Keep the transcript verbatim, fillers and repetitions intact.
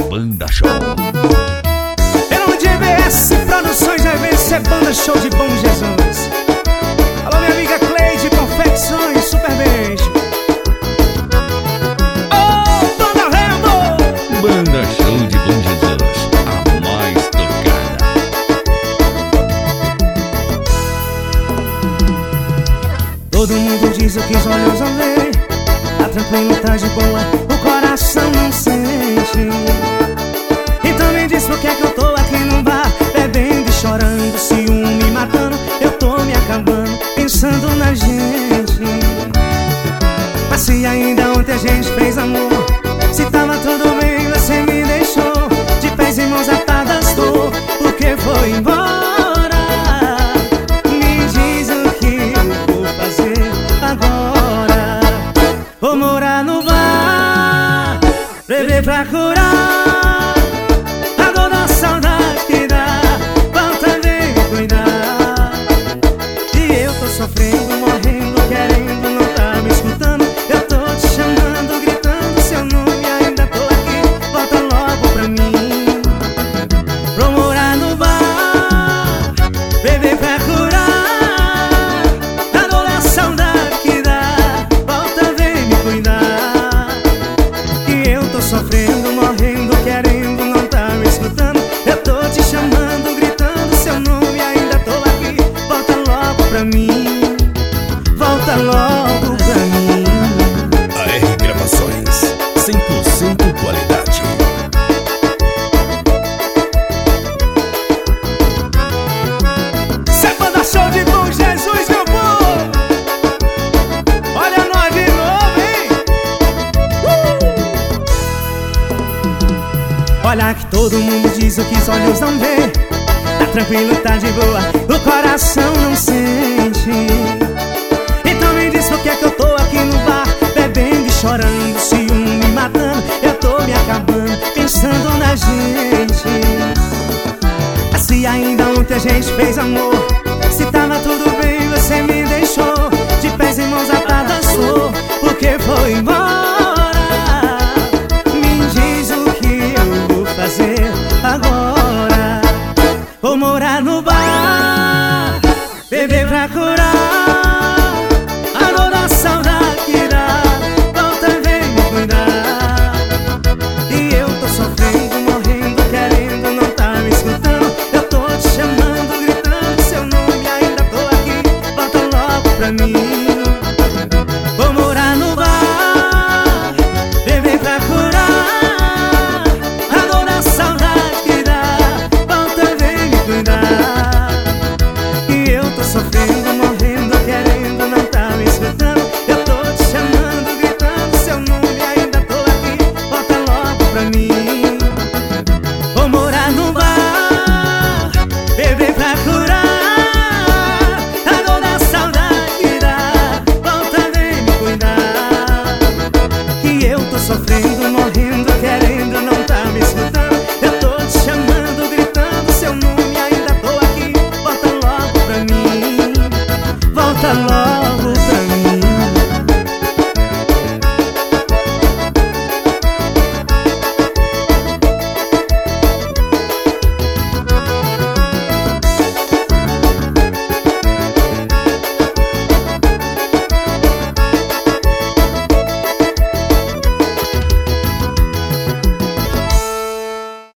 Banda Show. Em nome de E B S Produções, a eventos é Banda Show de Bom Jesus. Alô, minha amiga Cleide, Confecções, super beijo. Oh, Banda Rambo! Banda Show de Bom Jesus, a mais tocada. Todo mundo diz o que os olhos não veem. Tá tranquilo, tá de boa, o coração não sente. Então me diz por que é que eu tô aqui no bar, bebendo e chorando, ciúme me matando. Eu tô me acabando, pensando na gente. Mas se ainda ontem a gente fez amor, se tava tudo bem, você me deixou de pés e mãos atadas, tô, porque foi embora. Me diz o que eu vou fazer agora. Vou morar no bar, beber pra curar a dor da saudade que dá. Volta, vem me cuidar. E eu tô sofrendo, morrendo, querendo, não tá me escutando. Eu tô te chamando, gritando seu nome, ainda tô aqui. Volta logo pra mim. Vou morar no bar, beber pra curar a dor da saudade que dá. Volta, vem me cuidar. E eu tô sofrendo, morrendo, querendo, não tá me escutando. Eu tô te chamando, gritando seu nome, ainda tô aqui. Volta logo pra mim. Volta logo pra mim. A R Gravações, cem por cento qualidade. Cê é Banda Show de Bom Jesus, meu povo. Olha nós de novo, hein? uh! Olha que todo mundo diz o que os olhos não vê. Tá tranquilo, tá de boa, o coração não sente. Então me diz por que é que eu tô aqui no bar, bebendo e chorando, ciúme me matando. Eu tô me acabando, pensando na gente. Se ainda ontem a gente fez amor,